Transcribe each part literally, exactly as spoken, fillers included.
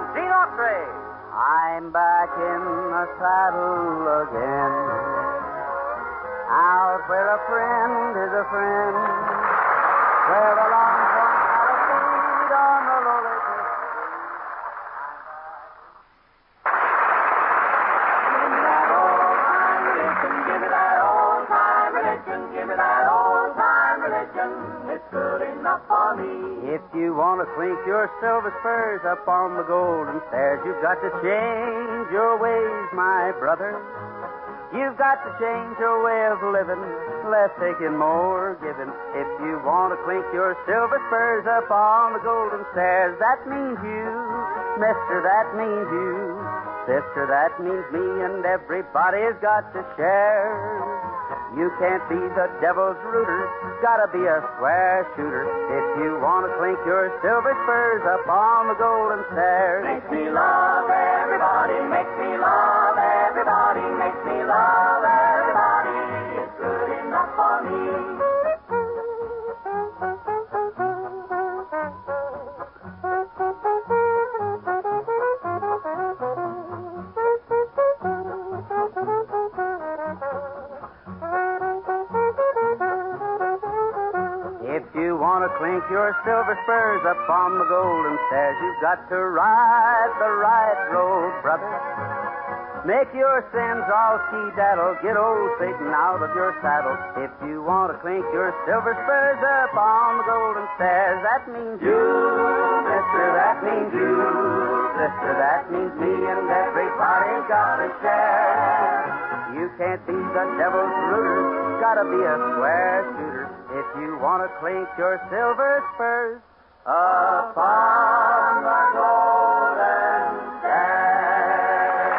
Gene Autry. I'm back in the saddle again, out where a friend is a friend, where the long point out of feed on the lowly cliff. Give me that old time religion, give me that old time religion, it's good enough for me. If you want to clink your silver spurs up on the golden stairs, you've got to change your ways, my brother. You've got to change your way of living, less taking, more giving. If you want to clink your silver spurs up on the golden stairs, that means you, mister, that means you. Sister, that means me, and everybody's got to share. You can't be the devil's rooter, gotta be a square shooter. If you want to clink your silver spurs up on the golden stairs. Makes me love everybody, makes me love everybody, makes me love everybody. It's good enough for me. If you want to clink your silver spurs up on the golden stairs, you've got to ride the right road, brother. Make your sins all ski-daddle, get old Satan out of your saddle. If you want to clink your silver spurs up on the golden stairs, that means you, mister, that means you. Sister, that means me, and everybody's got to share. You can't be the devil's rooter, gotta be a square shooter. If you want to clink your silver spurs up on the golden stairs.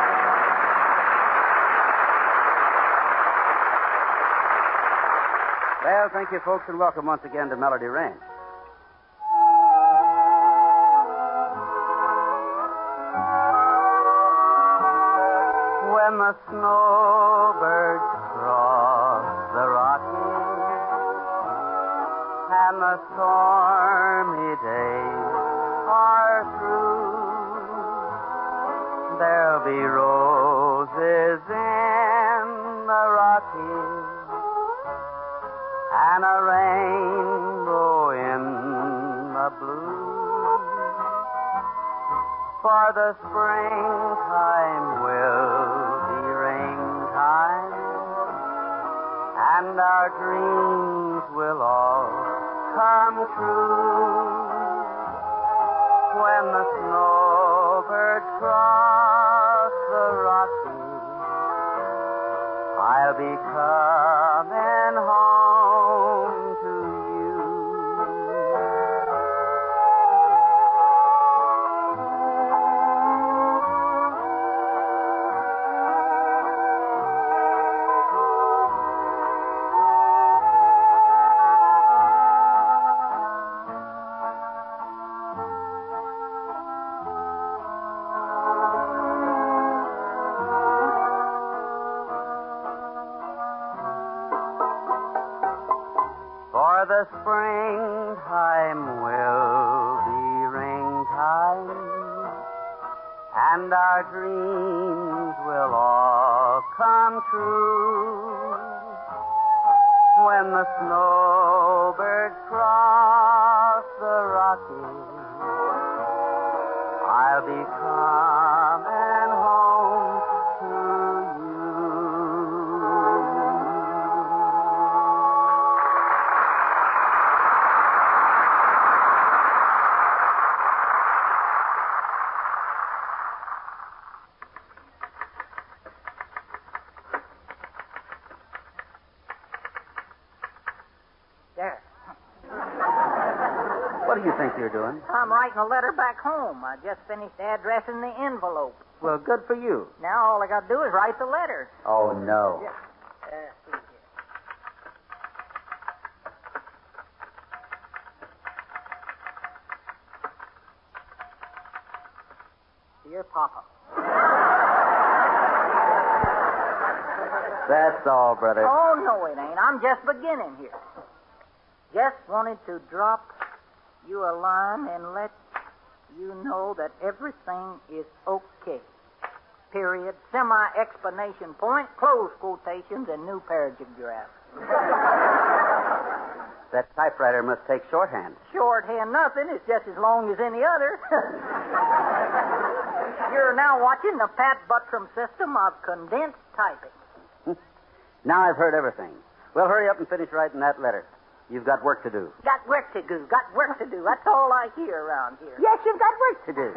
Well, thank you, folks, and welcome once again to Melody Ranch. When the snowbirds cross the Rockies and the stormy days are through, there'll be roses in the Rockies and a rainbow in the blue. For the springtime will be rain-time, and our dreams will all come true. When the snowbirds cross the Rockies, I'll be coming home to you. For the springtime will be ring-time, and our dreams will all come true. When the snowbirds cross the Rockies, I'll be coming home to you. There. What do you think you're doing? I'm writing a letter back home. I just finished addressing the envelope. Well, good for you. Now all I got to do is write the letter. Oh, no. Yeah. Uh, see here. Dear Papa. That's all, brother. Oh, no, it ain't. I'm just beginning here. Just wanted to drop you a line and let you know that everything is okay. Period, semi-explanation point, close quotations, and new paragraph. That typewriter must take shorthand. Shorthand nothing. It's just as long as any other. You're now watching the Pat Buttram system of condensed typing. Now I've heard everything. Well, hurry up and finish writing that letter. You've got work to do. Got work to do. Got work to do. That's all I hear around here. Yes, you've got work to do.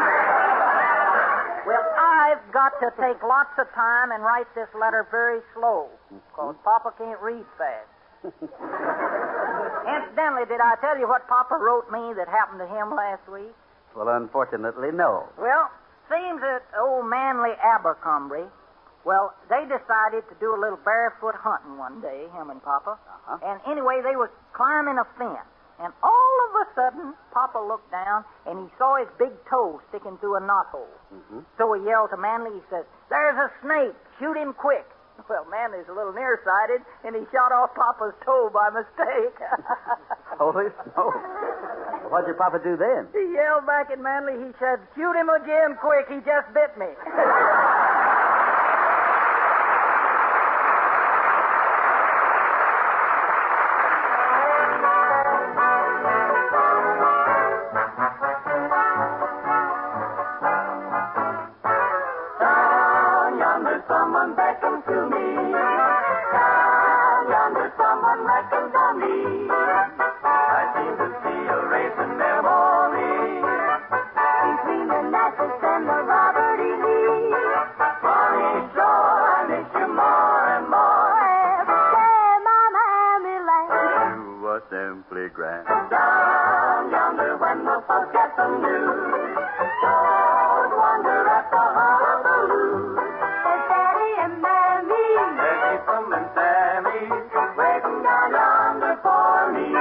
Well, I've got to take lots of time and write this letter very slow, because Papa can't read fast. Incidentally, did I tell you what Papa wrote me that happened to him last week? Well, unfortunately, no. Well, seems that old Manly Abercrombie, well, they decided to do a little barefoot hunting one day, him and Papa. Uh-huh. And anyway, they was climbing a fence. And all of a sudden, Papa looked down, and he saw his big toe sticking through a knothole. Mm-hmm. So he yelled to Manly, he says, "There's a snake. Shoot him quick." Well, Manly's a little nearsighted, and he shot off Papa's toe by mistake. Holy smoke. What'd your Papa do then? He yelled back at Manly, he said, "Shoot him again quick. He just bit me." Someone beckons to me. Down yonder, someone reckons on me. I seem to see a racing memory between the Natchez and the Robert E. Lee. Funny shore, I miss you more and more. Every day my Miami land. You were simply grand. Down yonder, when the folks get the news, don't wonder at the hullabaloo. And Sammy, waiting down yonder for me.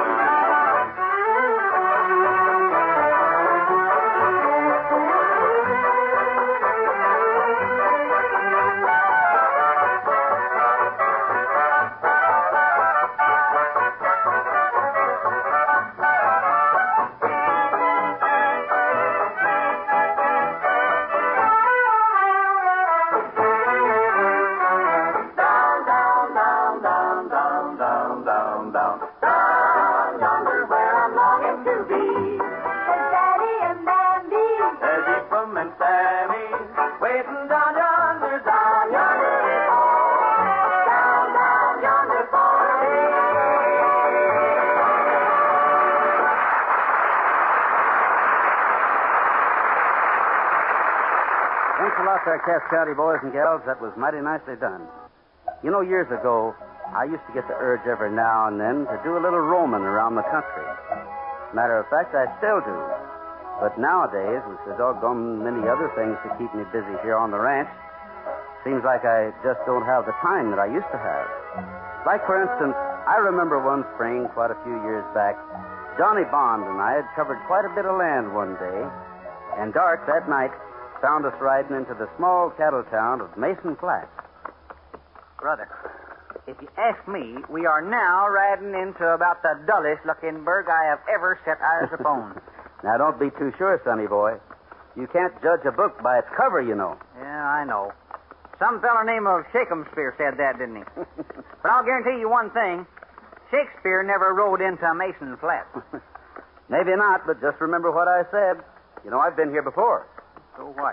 Thanks a lot there, Cass County boys and gals. That was mighty nicely done. You know, years ago, I used to get the urge every now and then to do a little roaming around the country. Matter of fact, I still do. But nowadays, with the doggone many other things to keep me busy here on the ranch, seems like I just don't have the time that I used to have. Like, for instance, I remember one spring, quite a few years back, Johnny Bond and I had covered quite a bit of land one day, and dark that night found us riding into the small cattle town of Mason Flats. Brother, if you ask me, we are now riding into about the dullest looking burg I have ever set eyes upon. Now, don't be too sure, sonny boy. You can't judge a book by its cover, you know. Yeah, I know. Some feller named of Shakespeare said that, didn't he? But I'll guarantee you one thing. Shakespeare never rode into Mason Flats. Maybe not, but just remember what I said. You know, I've been here before. So what?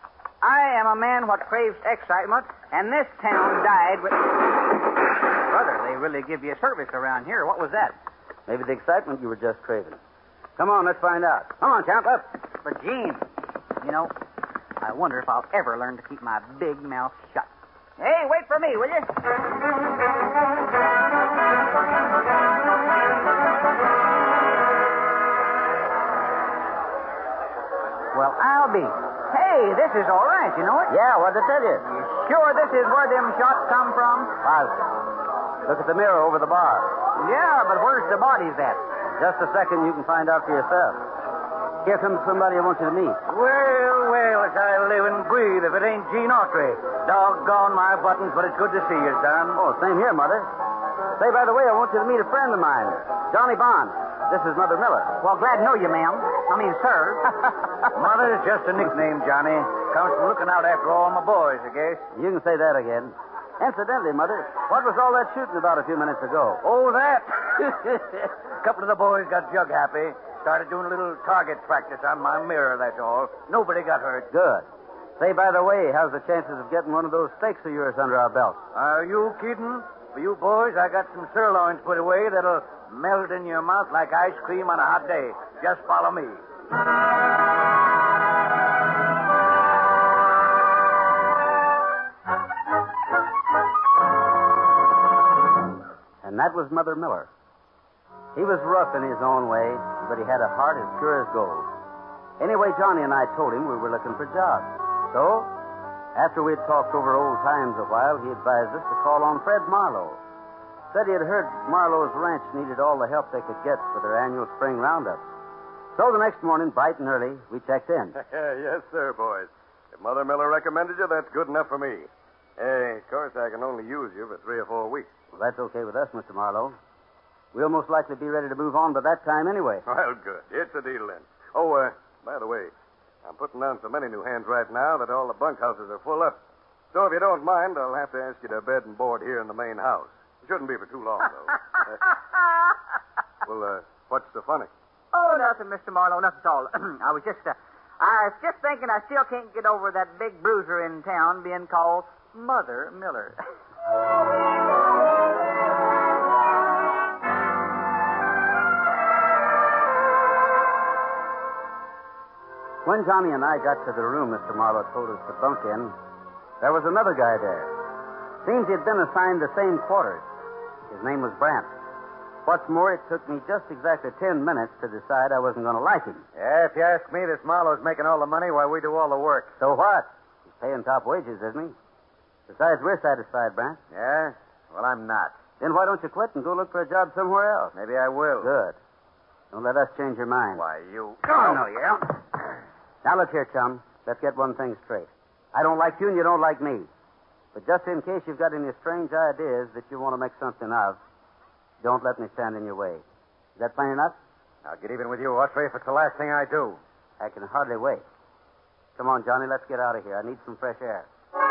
I am a man what craves excitement, and this town died with... Brother, they really give you a service around here. What was that? Maybe the excitement you were just craving. Come on, let's find out. Come on, Count, up. But, Gene, you know, I wonder if I'll ever learn to keep my big mouth shut. Hey, wait for me, will you? Well, I'll be. Hey, this is all right, you know it? Yeah, what'd I tell you? You sure this is where them shots come from? Positive. Look at the mirror over the bar. Yeah, but where's the bodies at? Just a second, you can find out for yourself. Here comes somebody I want you to meet. Well, well, as I live and breathe, if it ain't Gene Autry. Doggone my buttons, but it's good to see you, son. Oh, same here, Mother. Say, by the way, I want you to meet a friend of mine, Johnny Bond. This is Mother Miller. Well, glad to know you, ma'am. I mean, sir. Mother's just a nickname, Johnny. Comes from looking out after all my boys, I guess. You can say that again. Incidentally, Mother, what was all that shooting about a few minutes ago? Oh, that? A couple of the boys got jug happy. Started doing a little target practice on my mirror, that's all. Nobody got hurt. Good. Say, by the way, how's the chances of getting one of those steaks of yours under our belt? Are you kidding? For you boys, I got some sirloins put away that'll melt in your mouth like ice cream on a hot day. Just follow me. And that was Mother Miller. He was rough in his own way, but he had a heart as pure as gold. Anyway, Johnny and I told him we were looking for jobs. So, after we'd talked over old times a while, he advised us to call on Fred Marlowe. Said he had heard Marlowe's ranch needed all the help they could get for their annual spring roundup. So the next morning, bright and early, we checked in. Yes, sir, boys. If Mother Miller recommended you, that's good enough for me. Eh, of course, I can only use you for three or four weeks. Well, that's okay with us, Mister Marlowe. We'll most likely be ready to move on by that time anyway. Well, good. It's a deal then. Oh, uh, by the way, I'm putting on so many new hands right now that all the bunkhouses are full up. So if you don't mind, I'll have to ask you to bed and board here in the main house. It shouldn't be for too long, though. Uh, well, uh, what's so funny? Oh, nothing, Mister Marlowe, nothing at all. I was just, uh, I was just thinking I still can't get over that big bruiser in town being called Mother Miller. When Johnny and I got to the room Mister Marlowe told us to bunk in, there was another guy there. Seems he'd been assigned the same quarters. His name was Brant. What's more, it took me just exactly ten minutes to decide I wasn't going to like him. Yeah, if you ask me, this Marlowe's making all the money while we do all the work. So what? He's paying top wages, isn't he? Besides, we're satisfied, Brant. Yeah? Well, I'm not. Then why don't you quit and go look for a job somewhere else? Maybe I will. Good. Don't let us change your mind. Why, you... Oh, no, yeah. Now, look here, chum. Let's get one thing straight. I don't like you and you don't like me. But just in case you've got any strange ideas that you want to make something of, don't let me stand in your way. Is that plain enough? I'll get even with you, Autry, if it's the last thing I do. I can hardly wait. Come on, Johnny, let's get out of here. I need some fresh air.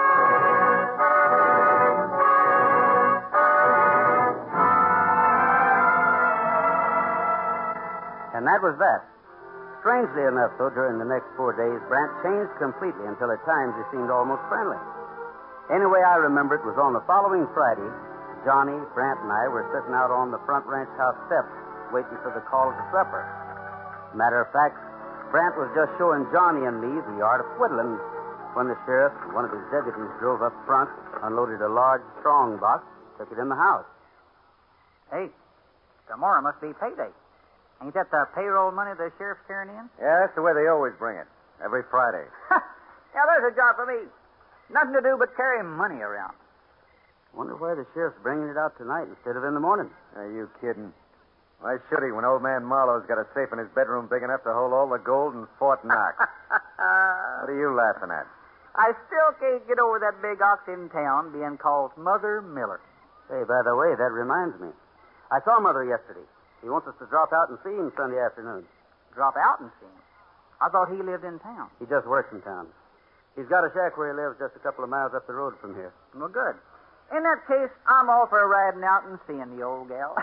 And that was that. Strangely enough, though, during the next four days, Brant changed completely until at times he seemed almost friendly. Anyway, I remember it was on the following Friday, Johnny, Brant, and I were sitting out on the front ranch house steps waiting for the call to supper. Matter of fact, Brant was just showing Johnny and me the art of whittling when the sheriff and one of his deputies drove up front, unloaded a large strong box, took it in the house. Hey, tomorrow must be payday. Ain't that the payroll money the sheriff's carrying in? Yeah, that's the way they always bring it. Every Friday. Yeah, there's a job for me. Nothing to do but carry money around. Wonder why the sheriff's bringing it out tonight instead of in the morning. Are you kidding? Why should he when old man Marlowe's got a safe in his bedroom big enough to hold all the gold in Fort Knox? What are you laughing at? I still can't get over that big ox in town being called Mother Miller. Hey, by the way, that reminds me. I saw Mother yesterday. He wants us to drop out and see him Sunday afternoon. Drop out and see him? I thought he lived in town. He just works in town. He's got a shack where he lives just a couple of miles up the road from here. Well, good. In that case, I'm all for riding out and seeing the old gal.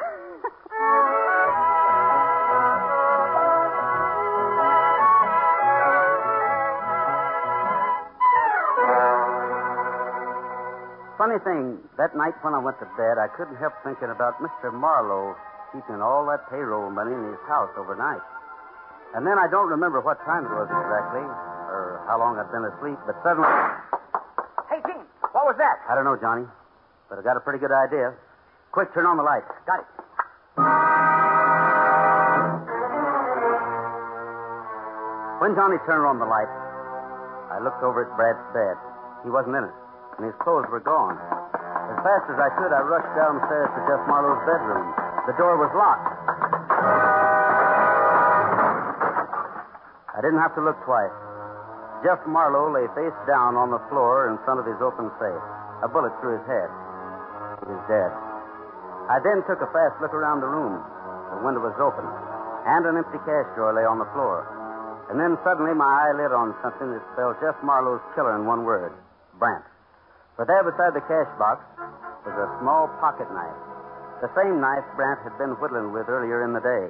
Funny thing, that night when I went to bed, I couldn't help thinking about Mister Marlowe keeping all that payroll money in his house overnight. And then I don't remember what time it was exactly, or how long I'd been asleep, but suddenly... Hey, Gene, what was that? I don't know, Johnny, but I got a pretty good idea. Quick, turn on the light. Got it. When Johnny turned on the light, I looked over at Brad's bed. He wasn't in it, and his clothes were gone. As fast as I could, I rushed downstairs to Jeff Marlowe's bedroom. The door was locked. I didn't have to look twice. Jeff Marlowe lay face down on the floor in front of his open safe, a bullet through his head. He was dead. I then took a fast look around the room. The window was open, and an empty cash drawer lay on the floor. And then suddenly my eye lit on something that spelled Jeff Marlowe's killer in one word, Brant. For there beside the cash box was a small pocket knife. The same knife Brant had been whittling with earlier in the day.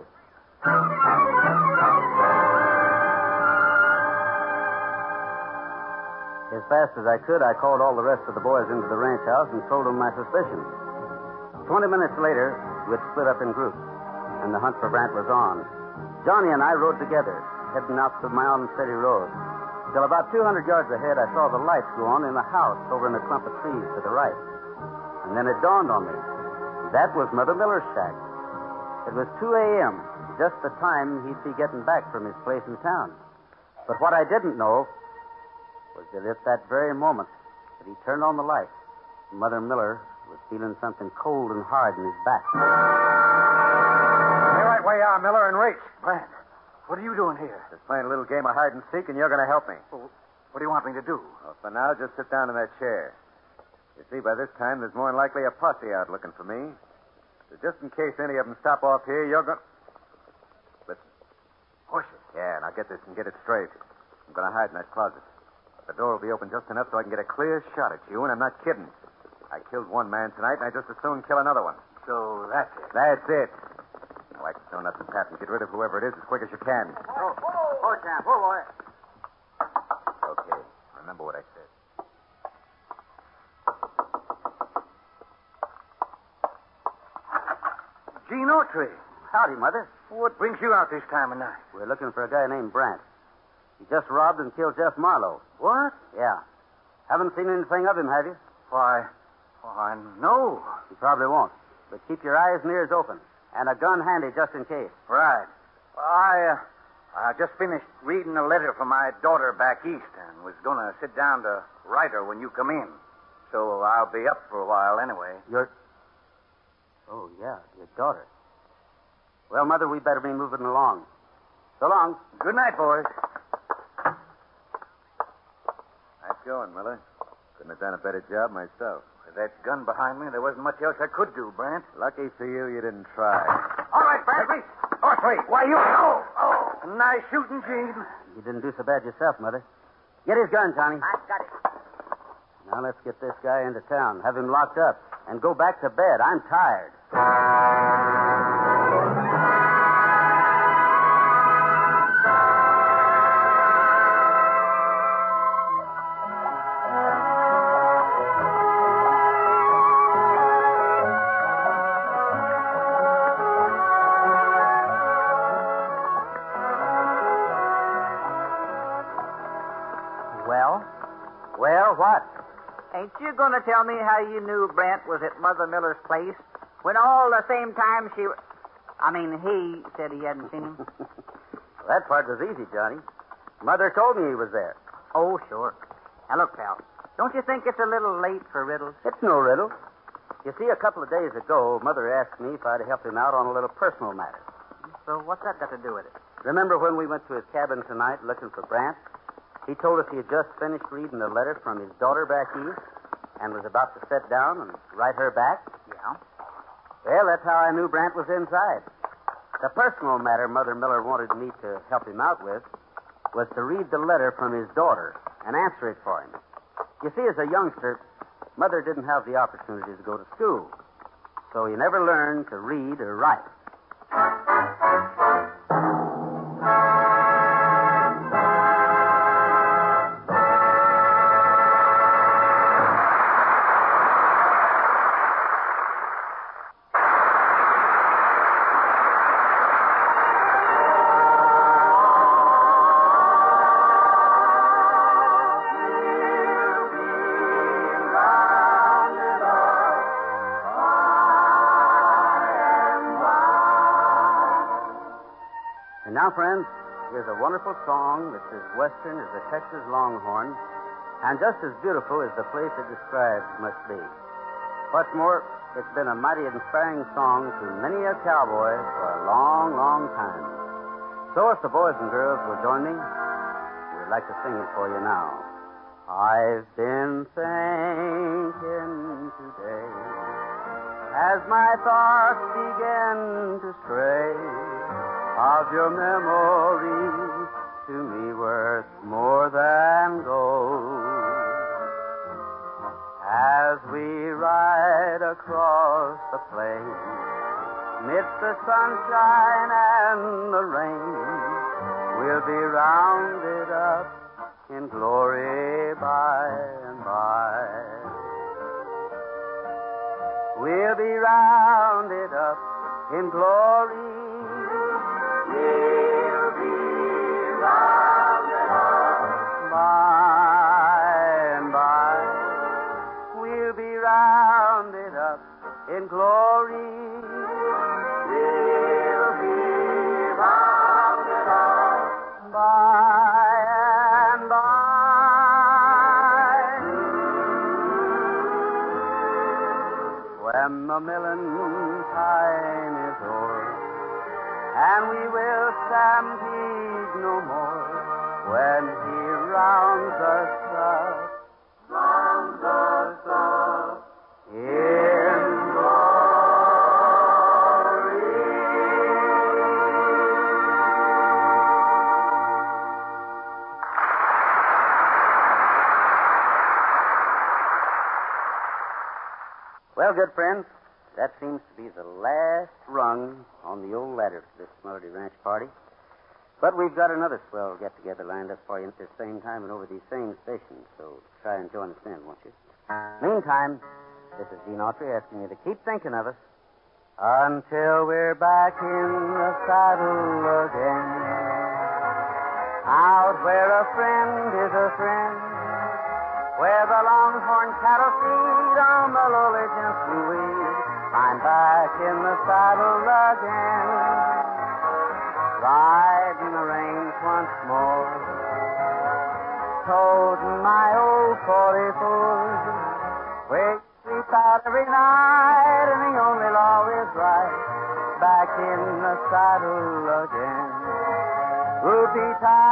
As fast as I could, I called all the rest of the boys into the ranch house and told them my suspicions. Twenty minutes later, we'd split up in groups, and the hunt for Brant was on. Johnny and I rode together, heading out the Mound City Road. Till about two hundred yards ahead, I saw the lights go on in the house over in the clump of trees to the right. And then it dawned on me. That was Mother Miller's shack. It was two a.m., just the time he'd be getting back from his place in town. But what I didn't know was that at that very moment that he turned on the light, Mother Miller was feeling something cold and hard in his back. Stay right where you are, Miller, and Race. Brant, what are you doing here? Just playing a little game of hide and seek, and you're going to help me. Well, what do you want me to do? Well, for now, just sit down in that chair. You see, by this time, there's more than likely a posse out looking for me. So just in case any of them stop off here, you're going... Listen. Horses. Yeah, now get this and get it straight. I'm going to hide in that closet. The door will be open just enough so I can get a clear shot at you, and I'm not kidding. I killed one man tonight, and I just as soon kill another one. So that's it. That's it. Now, I can throw nuts and pat and get rid of whoever it is as quick as you can. Oh, oh, champ. Oh, boy. Okay. Remember what I said. Gene Autry. Howdy, Mother. What brings you out this time of night? We're looking for a guy named Brant. He just robbed and killed Jeff Marlowe. What? Yeah. Haven't seen anything of him, have you? Why, why, no. You probably won't. But keep your eyes and ears open. And a gun handy just in case. Right. I, uh, I just finished reading a letter from my daughter back east and was going to sit down to write her when you come in. So I'll be up for a while anyway. Your... Oh, yeah, your daughter. Well, Mother, we better be moving along. So long. Good night, boys. Nice going, Miller. Couldn't have done a better job myself. With that gun behind me, there wasn't much else I could do, Brant. Lucky for you, you didn't try. All right, Brant. Wait. Oh, wait. Why, you... Oh, oh. Nice shooting, Gene. You didn't do so bad yourself, Mother. Get his gun, Johnny. I got it. Now let's get this guy into town, have him locked up, and go back to bed. I'm tired. Well? Well, what? Ain't you going to tell me how you knew Brent was at Mother Miller's place when all the same time she... I mean, he said he hadn't seen him? Well, that part was easy, Johnny. Mother told me he was there. Oh, sure. Now, look, pal, don't you think it's a little late for riddles? It's no riddle. You see, a couple of days ago, Mother asked me if I'd help him out on a little personal matter. So what's that got to do with it? Remember when we went to his cabin tonight looking for Brant? He told us he had just finished reading a letter from his daughter back east and was about to sit down and write her back. Yeah? Well, that's how I knew Brant was inside. The personal matter Mother Miller wanted me to help him out with was to read the letter from his daughter and answer it for him. You see, as a youngster, Mother didn't have the opportunity to go to school, so he never learned to read or write. And now, friends, here's a wonderful song that's as western as the Texas Longhorn and just as beautiful as the place it describes must be. What's more, it's been a mighty inspiring song to many a cowboy for a long, long time. So if the boys and girls will join me, we'd like to sing it for you now. I've been thinking today as my thoughts begin to stray of your memories to me worth more than gold. As we ride across the plain, midst the sunshine and the rain, we'll be rounded up in glory by and by. We'll be rounded up in glory. We'll be rounded up by and by. We'll be rounded up in glory. We'll be rounded up by and by. When the milling time is o'er, and we will stampede no more, when he rounds us up, rounds us up in glory. Well, good friends, that seems to be the last rung on the old ladder for this Melody Ranch party. But we've got another swell get-together lined up for you at the same time and over these same stations, so try and join us then, won't you? Meantime, this is Gene Autry asking you to keep thinking of us until we're back in the saddle again. Out where a friend is a friend, where the longhorn cattle feed on the lowly gentle weed, I'm back in the saddle again, riding the range once more, toting my old forty-four, where you sleep out every night and the only law is right, back in the saddle again. Ruby tie